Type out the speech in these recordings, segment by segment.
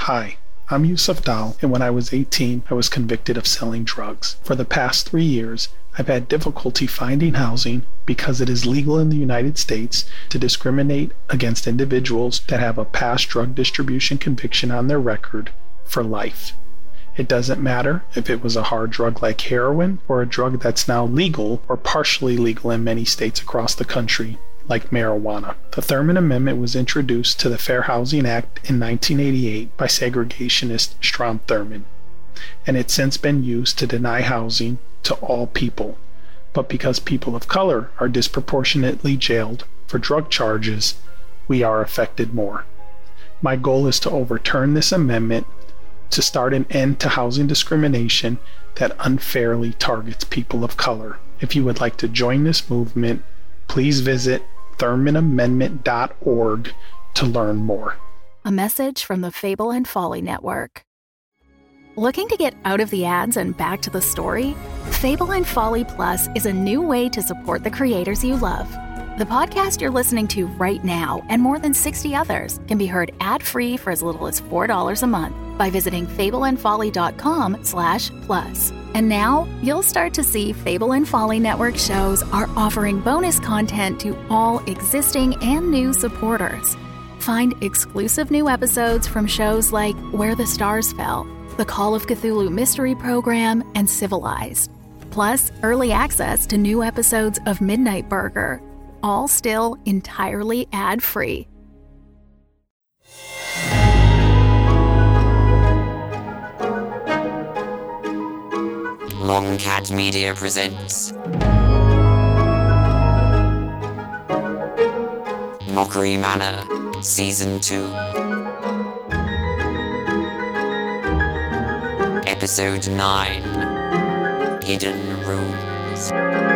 Hi, I'm Yusuf Dal, and when I was 18, I was convicted of selling drugs. For the past 3 years, I've had difficulty finding housing because it is legal in the United States to discriminate against individuals that have a past drug distribution conviction on their record for life. It doesn't matter if it was a hard drug like heroin or a drug that's now legal or partially legal in many states across the country, like marijuana. The Thurmond Amendment was introduced to the Fair Housing Act in 1988 by segregationist Strom Thurmond, and it's since been used to deny housing to all people. But because people of color are disproportionately jailed for drug charges, we are affected more. My goal is to overturn this amendment to start an end to housing discrimination that unfairly targets people of color. If you would like to join this movement, please visit ThurmondAmendment.org to learn more. A message from the Fable and Folly Network. Looking to get out of the ads and back to the story? Fable and Folly Plus is a new way to support the creators you love. The podcast you're listening to right now and more than 60 others can be heard ad-free for as little as $4 a month by visiting fableandfolly.com/plus. And now you'll start to see Fable and Folly Network shows are offering bonus content to all existing and new supporters. Find exclusive new episodes from shows like Where the Stars Fell, the Call of Cthulhu Mystery Program, and Civilized. Plus, early access to new episodes of Midnight Burger, all still entirely ad-free. Longcat Media presents Mockery Manor, Season 2, Episode 9, Hidden Rooms.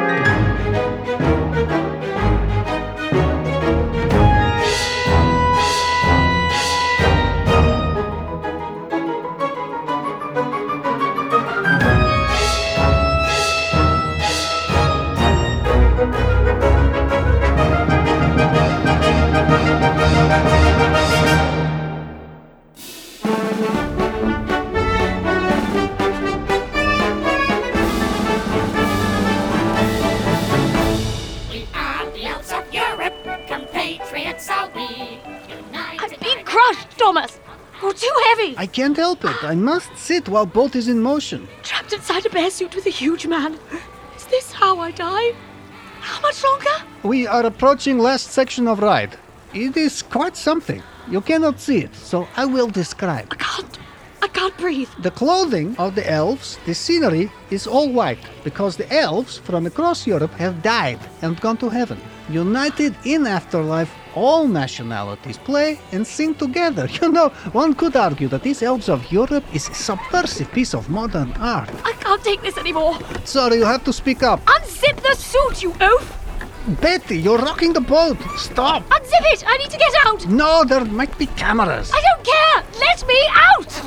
I can't help it. I must sit while boat is in motion. Trapped inside a bear suit with a huge man. Is this how I die? How much longer? We are approaching last section of ride. It is quite something. You cannot see it, so I will describe. I can't breathe. The clothing of the elves, the scenery, is all white, because the elves from across Europe have died and gone to heaven. United in afterlife, all nationalities play and sing together. You know, one could argue that these elves of Europe is a subversive piece of modern art. I can't take this anymore. Sorry, you have to speak up. Unzip the suit, you oaf! Betty, you're rocking the boat. Stop. Unzip it! I need to get out! No, there might be cameras. I don't care! Let me out!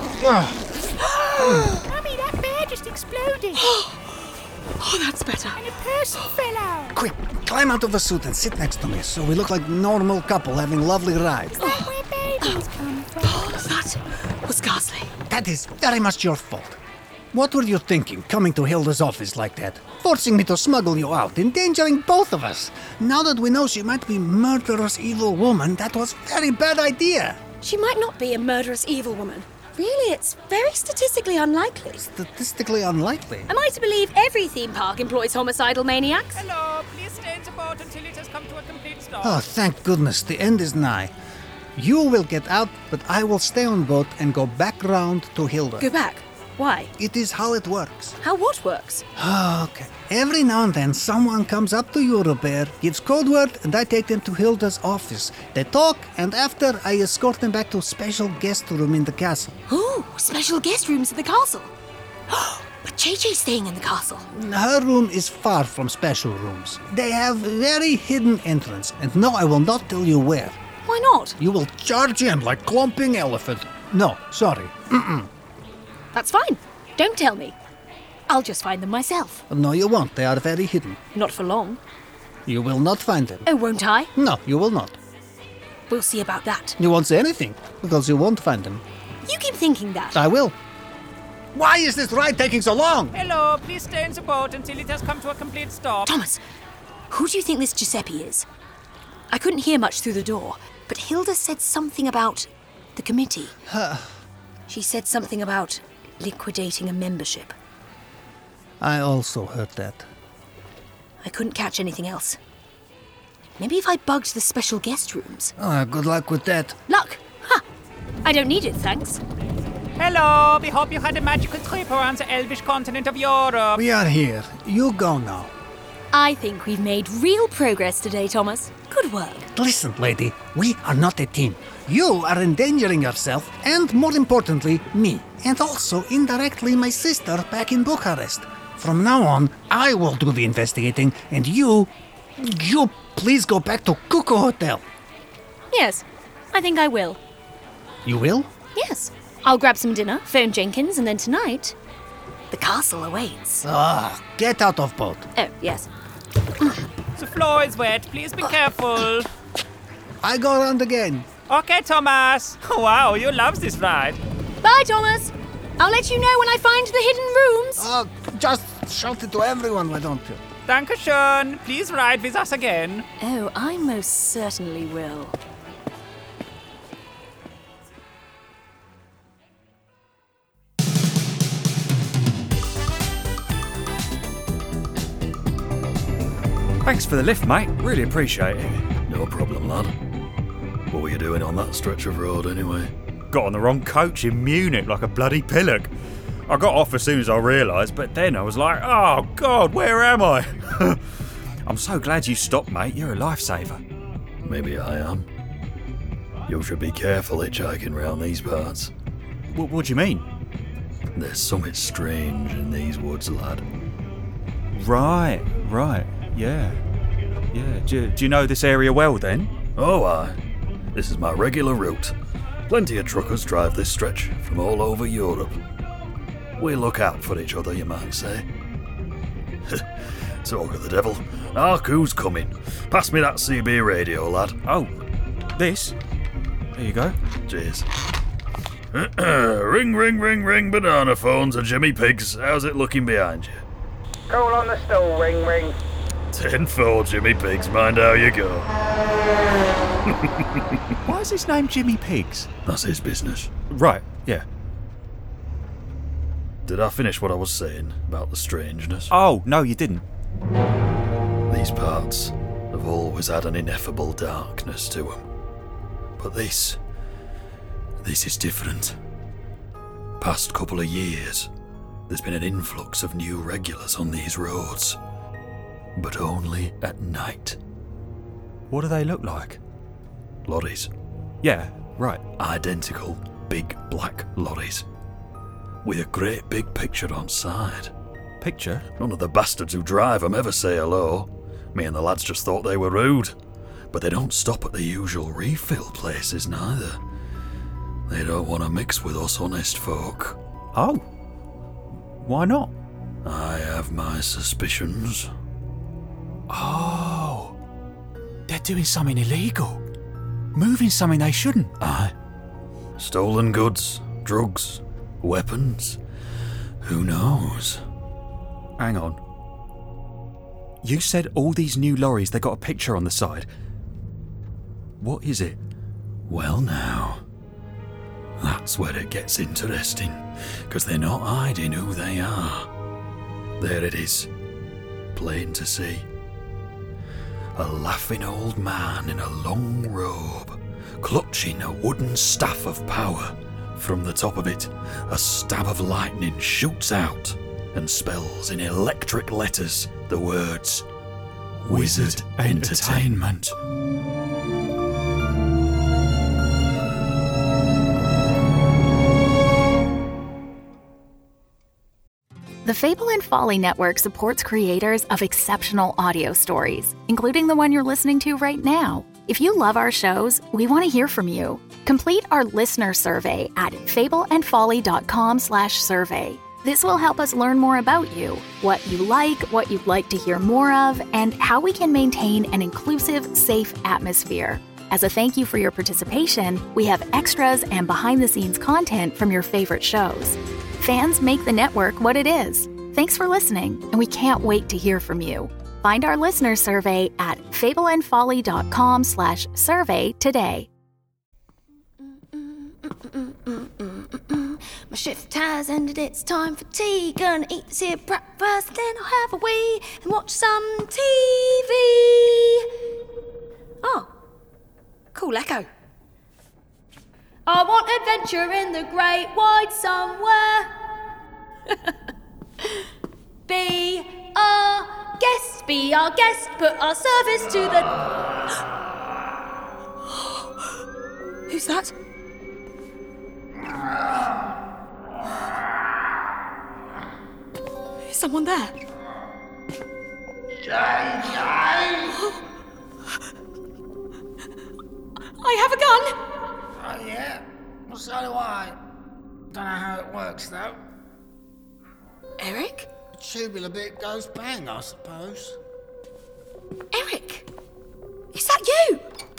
Mummy, that bear just exploded. Oh, that's better. And a person fell out. Quick, climb out of the suit and sit next to me so we look like normal couple having lovely rides. Is that where babies come from? That was ghastly. That is very much your fault. What were you thinking, coming to Hilda's office like that? Forcing me to smuggle you out, endangering both of us. Now that we know she might be murderous evil woman, that was very bad idea. She might not be a murderous evil woman. Really, it's very statistically unlikely. Statistically unlikely? Am I to believe every theme park employs homicidal maniacs? Hello, please stay in the boat until it has come to a complete stop. Oh, thank goodness, the end is nigh. You will get out, but I will stay on boat and go back round to Hilda. Go back? Why? It is how it works. How what works? Okay. Every now and then someone comes up to Eurobear, gives code word, and I take them to Hilda's office. They talk, and after I escort them back to a special guest room in the castle. Ooh, special guest rooms at the castle. But JJ's staying in the castle. Her room is far from special rooms. They have very hidden entrance, and no, I will not tell you where. Why not? You will charge in like clomping elephant. No, sorry. That's fine. Don't tell me. I'll just find them myself. No, you won't. They are very hidden. Not for long. You will not find them. Oh, won't I? No, you will not. We'll see about that. You won't say anything, because you won't find them. You keep thinking that. I will. Why is this ride taking so long? Hello, please stay in the boat until it has come to a complete stop. Thomas, who do you think this Giuseppe is? I couldn't hear much through the door, but Hilda said something about the committee. She said something about liquidating a membership. I also heard that. I couldn't catch anything else. Maybe if I bugged the special guest rooms. Good luck with that. Luck? Ha! I don't need it, thanks. Hello, we hope you had a magical trip around the elvish continent of Europe. We are here. You go now. I think we've made real progress today, Thomas. Good work. Listen, lady, we are not a team. You are endangering yourself, and more importantly, me. And also, indirectly, my sister back in Bucharest. From now on, I will do the investigating, and you please go back to Cuckoo Hotel. Yes, I think I will. You will? Yes. I'll grab some dinner, phone Jenkins, and then tonight, the castle awaits. Get out of boat. Oh, yes. The floor is wet. Please be careful. I go around again. Okay, Thomas. Wow, you love this ride. Bye, Thomas. I'll let you know when I find the hidden rooms. Just shout it to everyone, why don't you? Dankeschön. Please ride with us again. Oh, I most certainly will. Thanks for the lift, mate. Really appreciate it. No problem, lad. What were you doing on that stretch of road, anyway? Got on the wrong coach in Munich like a bloody pillock. I got off as soon as I realised, but then I was like, oh, God, where am I? I'm so glad you stopped, mate. You're a lifesaver. Maybe I am. You should be careful hitchhiking round these parts. What do you mean? There's something strange in these woods, lad. Right. Yeah. Do you know this area well, then? Oh, aye. This is my regular route. Plenty of truckers drive this stretch from all over Europe. We look out for each other, you might say. Talk of the devil. Hark, who's coming? Pass me that CB radio, lad. Oh, this? There you go. Cheers. Ring, banana phones and Jimmy Pigs. How's it looking behind you? Call on the stool, ring. 10-4, Jimmy Pigs. Mind how you go. Why is his name Jimmy Pigs? That's his business. Right, yeah. Did I finish what I was saying about the strangeness? Oh, no, you didn't. These parts have always had an ineffable darkness to them. But this is different. Past couple of years, there's been an influx of new regulars on these roads. But only at night. What do they look like? Lorries. Yeah, right. Identical big black lorries. With a great big picture on side. Picture? None of the bastards who drive them ever say hello. Me and the lads just thought they were rude. But they don't stop at the usual refill places neither. They don't want to mix with us honest folk. Oh. Why not? I have my suspicions. Oh. They're doing something illegal. Moving something they shouldn't. Aye. Stolen goods, drugs, weapons. Who knows? Hang on. You said all these new lorries, they got a picture on the side. What is it? Well now, that's where it gets interesting, because they're not hiding who they are. There it is, plain to see. A laughing old man in a long robe, clutching a wooden staff of power. From the top of it, a stab of lightning shoots out and spells in electric letters the words, Wizard Entertainment. The Fable and Folly Network supports creators of exceptional audio stories, including the one you're listening to right now. If you love our shows, we want to hear from you. Complete our listener survey at fableandfolly.com/survey. This will help us learn more about you, what you like, what you'd like to hear more of, and how we can maintain an inclusive, safe atmosphere. As a thank you for your participation, we have extras and behind-the-scenes content from your favorite shows. Fans make the network what it is. Thanks for listening, and we can't wait to hear from you. Find our listener survey at fableandfolly.com/survey today. My shift has ended, it's time for tea. Gonna eat this here breakfast, then I'll have a wee and watch some TV. Oh, cool Echo. I want adventure in the great wide somewhere. Be our guest, put our service to the... Who's that? Is someone there? I have a gun! Oh, yeah? Well, so do I. Don't know how it works, though. Eric? The tubular bit goes bang, I suppose. Eric! Is that you?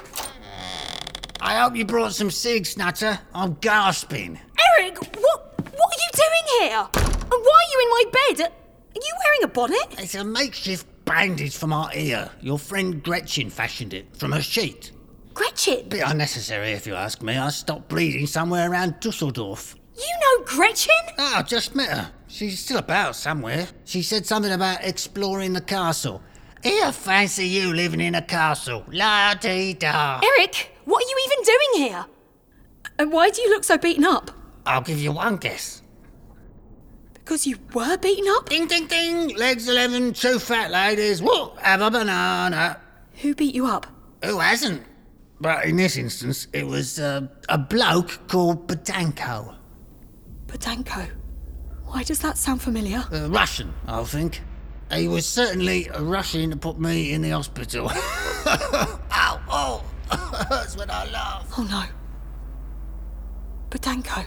I hope you brought some cigs, Nutter. I'm gasping. Eric, what are you doing here? And why are you in my bed? Are you wearing a bonnet? It's a makeshift bandage for my ear. Your friend Gretchen fashioned it from her sheet. Gretchen? Bit unnecessary, if you ask me. I stopped bleeding somewhere around Dusseldorf. You know Gretchen? Oh, I just met her. She's still about somewhere. She said something about exploring the castle. Here, fancy you living in a castle. La-dee-da. Eric, what are you even doing here? And why do you look so beaten up? I'll give you one guess. Because you were beaten up? Ding, ding, ding. Legs 11, 2 fat ladies. Whoa, have a banana. Who beat you up? Who hasn't? But in this instance, it was a bloke called Badanko. Badanko? Why does that sound familiar? Russian, I think. He was certainly rushing to put me in the hospital. Ow, oh, hurts when I laugh. Oh no. Badanko.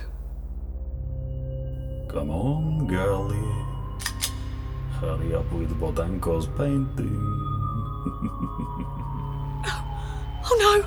Come on, girlie. Hurry up with Badanko's painting. Oh no!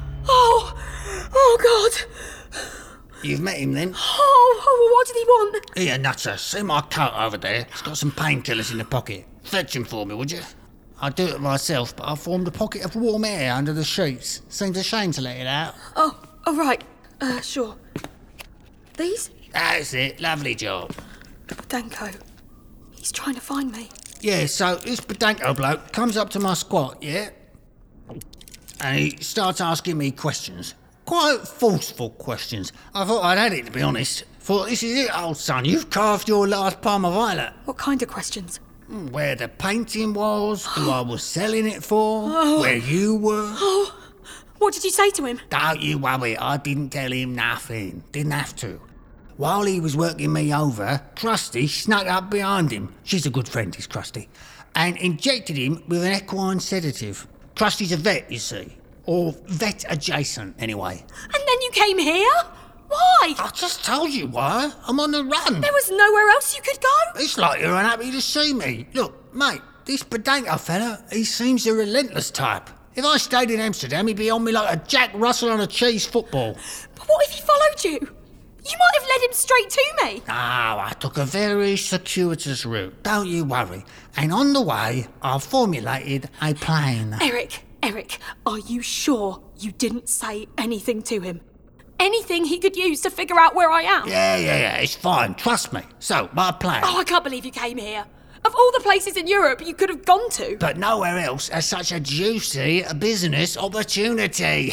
Oh God! You've met him then? Oh, what did he want? Here, Nutter, see my coat over there? It's got some painkillers in the pocket. Fetch him for me, would you? I'd do it myself, but I formed a pocket of warm air under the sheets. Seems a shame to let it out. Oh, right. Sure. These? That's it. Lovely job. Badanko. He's trying to find me. Yeah, so this Badanko bloke comes up to my squat, yeah? And he starts asking me questions. Quite forceful questions. I thought I'd had it, to be honest. Thought, this is it, old son. You've carved your last Parma Violet. What kind of questions? Where the painting was, who I was selling it for, where you were. Oh, what did you say to him? Don't you worry, I didn't tell him nothing. Didn't have to. While he was working me over, Krusty snuck up behind him. She's a good friend, is Krusty. And injected him with an equine sedative. Krusty's a vet, you see. Or vet adjacent, anyway. And then you came here? Why? I just told you why. I'm on the run. There was nowhere else you could go? It's like you're unhappy to see me. Look, mate, this Badanko fella, he seems a relentless type. If I stayed in Amsterdam, he'd be on me like a Jack Russell on a cheese football. But what if he followed you? You might have led him straight to me. No, I took a very circuitous route. Don't you worry. And on the way, I formulated a plan. Eric, are you sure you didn't say anything to him? Anything he could use to figure out where I am? Yeah, it's fine. Trust me. So, my plan. Oh, I can't believe you came here. Of all the places in Europe you could have gone to. But nowhere else has such a juicy business opportunity.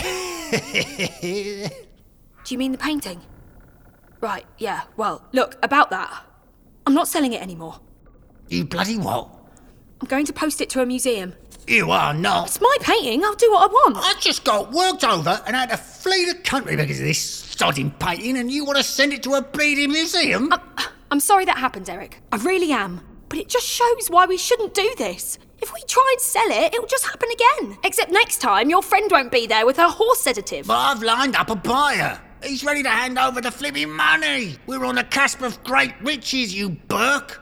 Do you mean the painting? Right, yeah, well, look, about that. I'm not selling it anymore. You bloody what? I'm going to post it to a museum. You are not. It's my painting, I'll do what I want. I just got worked over and had to flee the country because of this sodding painting, and you want to send it to a bleeding museum? I'm sorry that happened, Eric. I really am. But it just shows why we shouldn't do this. If we try and sell it, it'll just happen again. Except next time, your friend won't be there with her horse sedative. But I've lined up a buyer. He's ready to hand over the flipping money. We're on the cusp of great riches, you Burke.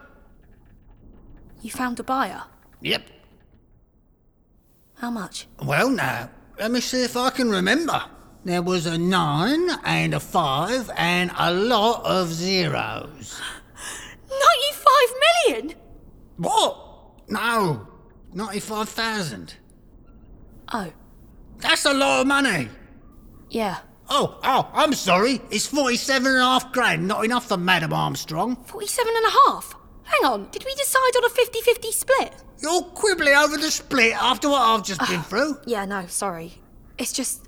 You found a buyer? Yep. How much? Well, now, Let me see if I can remember. There was a 9 and a 5 and a lot of zeros. 95 million? What? No, 95,000. Oh. That's a lot of money. Yeah. Oh, I'm sorry. It's 47.5 grand, not enough for Madam Armstrong. 47.5? Hang on, did we decide on a 50-50 split? You're quibbling over the split after what I've just been through. Yeah, no, sorry. It's just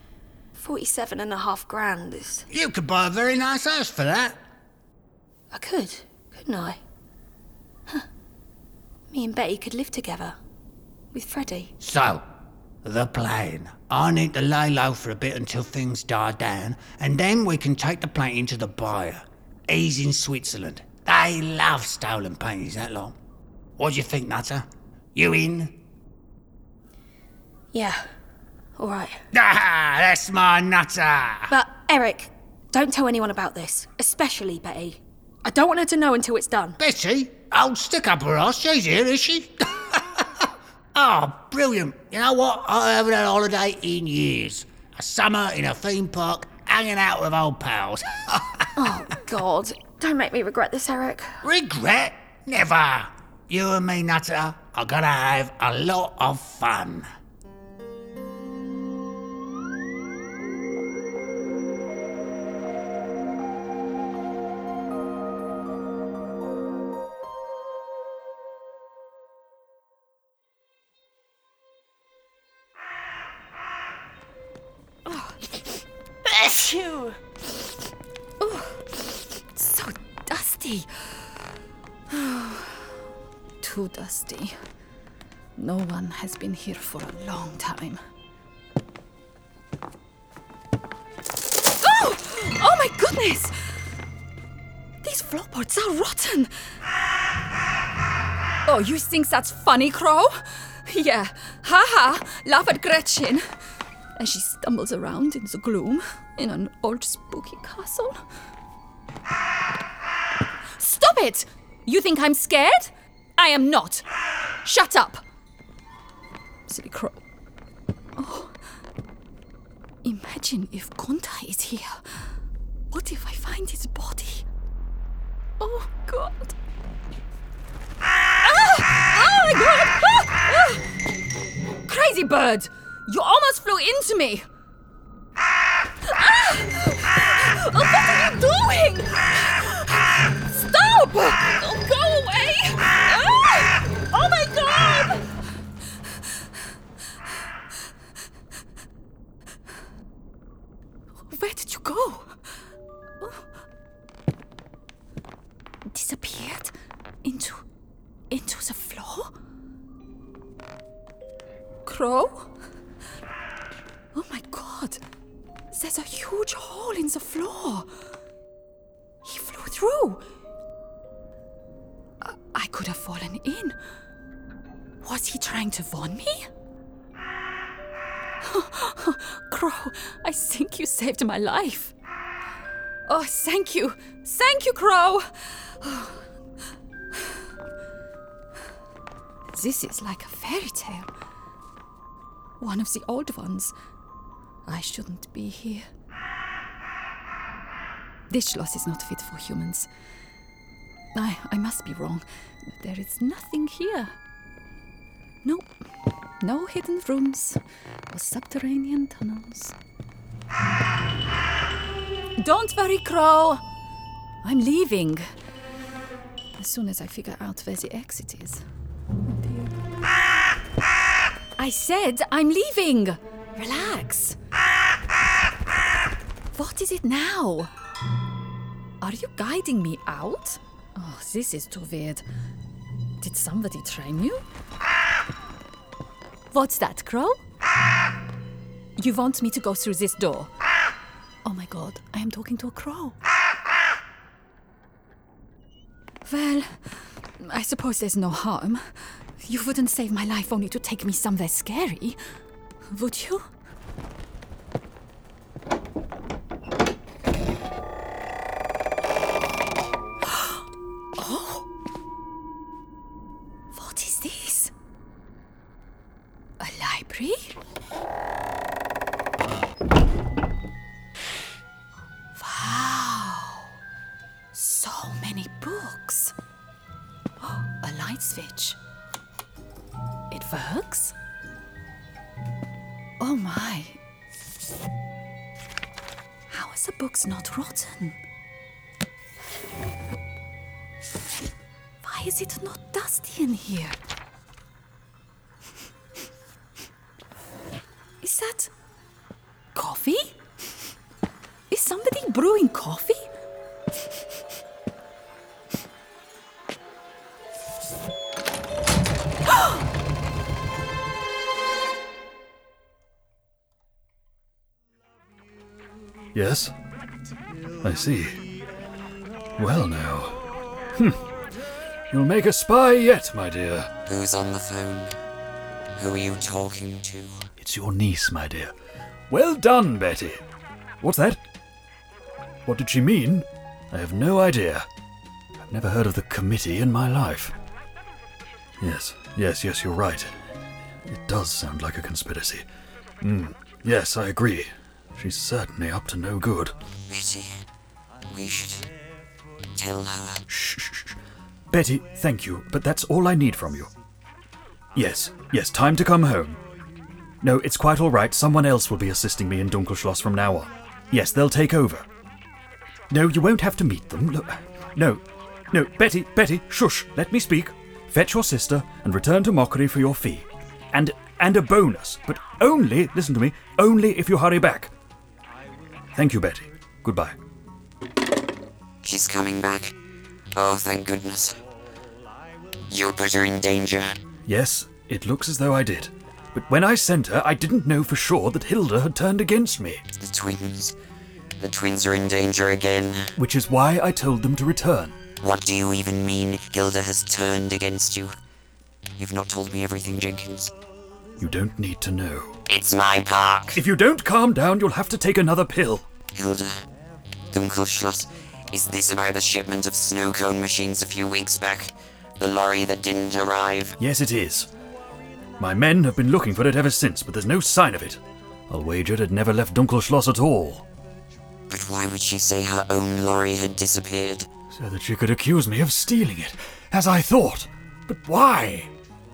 47.5 grand is... You could buy a very nice house for that. I could, couldn't I? Huh. Me and Betty could live together. With Freddie. So, the plan. I need to lay low for a bit until things die down, and then we can take the painting to the buyer. He's in Switzerland. They love stolen paintings that long. What do you think, Nutter? You in? Yeah, all right. Ah, that's my Nutter! But, Eric, don't tell anyone about this, especially Betty. I don't want her to know until it's done. Betty? Old stick-up-her ass, she's here, is she? Oh, brilliant. You know what? I haven't had a holiday in years. A summer in a theme park, hanging out with old pals. Oh, God. Don't make me regret this, Eric. Regret? Never. You and me, Nutter, are gonna have a lot of fun. Phew. Oh, so dusty. Too dusty. No one has been here for a long time. Oh! Oh my goodness! These floorboards are rotten! Oh, you think that's funny, Crow? Yeah. Ha-ha! Laugh at Gretchen. As she stumbles around in the gloom in an old spooky castle. Stop it! You think I'm scared? I am not. Shut up. Silly Crow. Oh. Imagine if Gunther is here. What if I find his body? Oh, God. Ah! Oh, my God! Ah! Ah! Crazy bird! You almost flew into me! Ah! Oh, what are you doing? Stop! Oh, go away! Ah! Oh my God! Where did you go? Oh. Disappeared into the floor? Crow? Oh my God! There's a huge hole in the floor. He flew through. I could have fallen in. Was he trying to warn me? Crow, I think you saved my life. Oh, thank you. Thank you, Crow. This is like a fairy tale. One of the old ones. I shouldn't be here. This Schloss is not fit for humans. I must be wrong. There is nothing here. No. No hidden rooms or subterranean tunnels. Don't worry, Crow. I'm leaving. As soon as I figure out where the exit is. Oh, dear. I said I'm leaving. Relax. What is it now? Are you guiding me out? Oh, this is too weird. Did somebody train you? What's that, Crow? You want me to go through this door? Oh my God, I am talking to a crow. Well, I suppose there's no harm. You wouldn't save my life only to take me somewhere scary, would you? Oh! What is this? A library? light switch. It works? Oh my. How is the box not rotten? Why is it not dusty in here? Is that coffee? Is somebody brewing coffee? Yes? I see. Well now. You'll make a spy yet, my dear. Who's on the phone? Who are you talking to? It's your niece, my dear. Well done, Betty. What's that? What did she mean? I have no idea. I've never heard of the committee in my life. Yes, you're right. It does sound like a conspiracy. Yes, I agree. She's certainly up to no good. Betty, we should tell her. Shh. Betty, thank you, but that's all I need from you. Yes, time to come home. No, it's quite all right. Someone else will be assisting me in Dunkelschloss from now on. Yes, they'll take over. No, you won't have to meet them. Look, no, Betty, shush, let me speak. Fetch your sister and return to Mockery for your fee. And a bonus, but only, listen to me, only if you hurry back. Thank you, Betty. Goodbye. She's coming back. Oh, thank goodness. You put her in danger. Yes, it looks as though I did. But when I sent her, I didn't know for sure that Hilda had turned against me. The twins are in danger again. Which is why I told them to return. What do you even mean, Hilda has turned against you? You've not told me everything, Jenkins. You don't need to know. It's my park. If you don't calm down, you'll have to take another pill. Hilda, Dunkelschloss, is this about the shipment of snow cone machines a few weeks back? The lorry that didn't arrive? Yes, it is. My men have been looking for it ever since, but there's no sign of it. I'll wager it never left Dunkelschloss at all. But why would she say her own lorry had disappeared? So that she could accuse me of stealing it, as I thought. But why?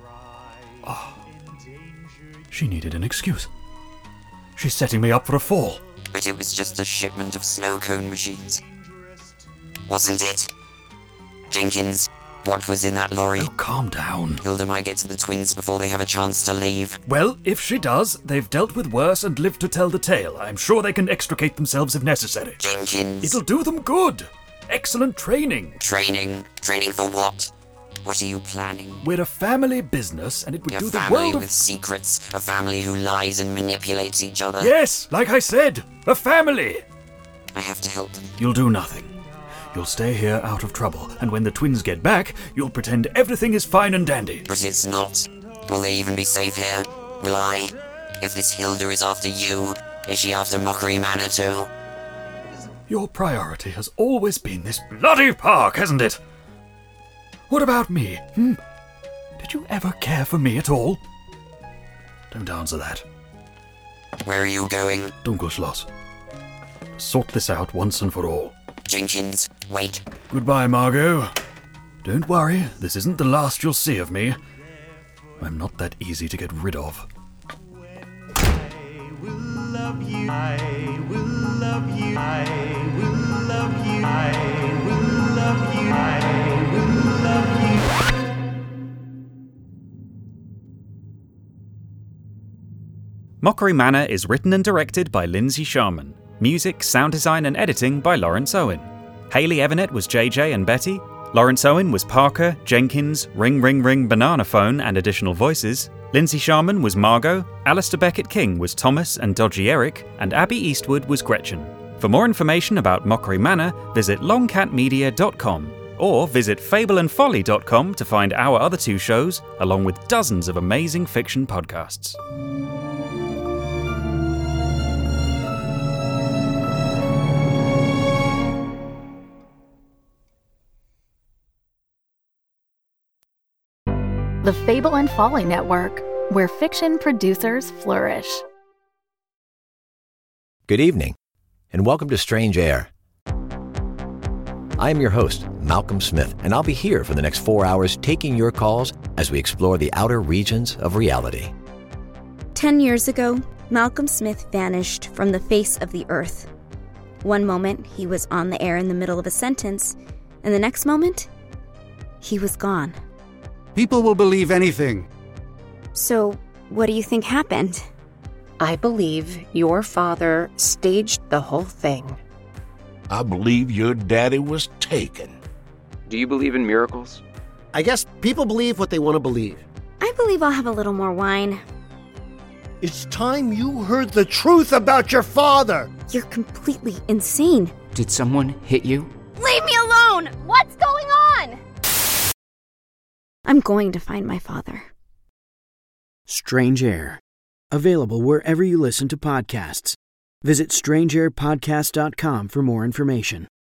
Oh. She needed an excuse. She's setting me up for a fall. But it was just a shipment of snow cone machines. Wasn't it? Jenkins, what was in that lorry? Oh, calm down. Hilda might get to the twins before they have a chance to leave. Well, if she does, they've dealt with worse and lived to tell the tale. I'm sure they can extricate themselves if necessary. Jenkins. It'll do them good. Excellent training. Training? Training for what? What are you planning? We're a family business, and it would do the world of... A family with secrets. A family who lies and manipulates each other. Yes, like I said, a family. I have to help them. You'll do nothing. You'll stay here out of trouble, and when the twins get back, you'll pretend everything is fine and dandy. But it's not. Will they even be safe here? Will I? If this Hilda is after you, is she after Mockery Manor too? Your priority has always been this bloody park, hasn't it? What about me? Did you ever care for me at all? Don't answer that. Where are you going? Dunkelschloss. Sort this out once and for all. Jenkins, wait. Goodbye, Margot. Don't worry, this isn't the last you'll see of me. I'm not that easy to get rid of. I will love you. I will love you. I will love you. I will love you. I will love you. Mockery Manor is written and directed by Lindsay Sharman. Music, sound design and editing by Lawrence Owen. Hayley Evanet was JJ and Betty. Lawrence Owen was Parker, Jenkins, Ring Ring Ring Banana Phone and additional voices. Lindsay Sharman was Margot. Alistair Beckett-King was Thomas and Dodgy Eric. And Abby Eastwood was Gretchen. For more information about Mockery Manor, visit longcatmedia.com or visit fableandfolly.com to find our other two shows, along with dozens of amazing fiction podcasts. The Fable and Folly Network, where fiction producers flourish. Good evening, and welcome to Strange Air. I am your host, Malcolm Smith, and I'll be here for the next 4 hours taking your calls as we explore the outer regions of reality. 10 years ago, Malcolm Smith vanished from the face of the earth. One moment, he was on the air in the middle of a sentence, and the next moment, he was gone. People will believe anything. So, what do you think happened? I believe your father staged the whole thing. I believe your daddy was taken. Do you believe in miracles? I guess people believe what they want to believe. I believe I'll have a little more wine. It's time you heard the truth about your father! You're completely insane. Did someone hit you? Leave me alone! What's going on? I'm going to find my father. Strange Air. Available wherever you listen to podcasts. Visit strangeairpodcast.com for more information.